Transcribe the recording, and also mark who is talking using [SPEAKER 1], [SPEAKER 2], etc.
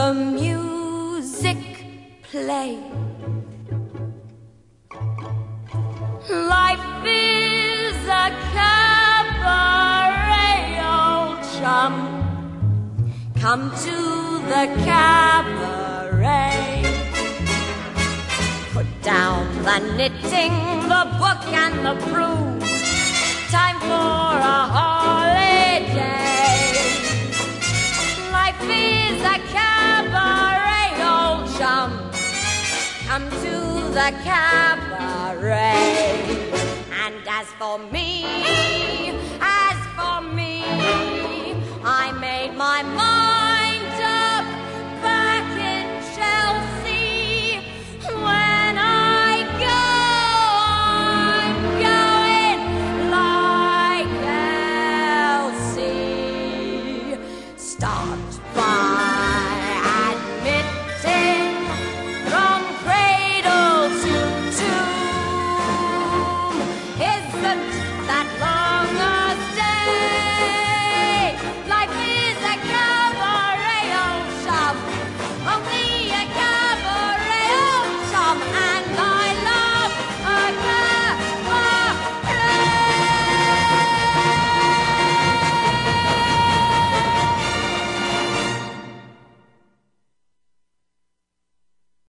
[SPEAKER 1] the music play. Life is a cabaret, old chum. Come to the cabaret. Put down the knitting, the book and the broom. Time for a holiday. Life is a cabaret, old chum. Come to the cabaret. And as for me, I made my mind up back in Chelsea. When I go, I'm going like Elsie. Start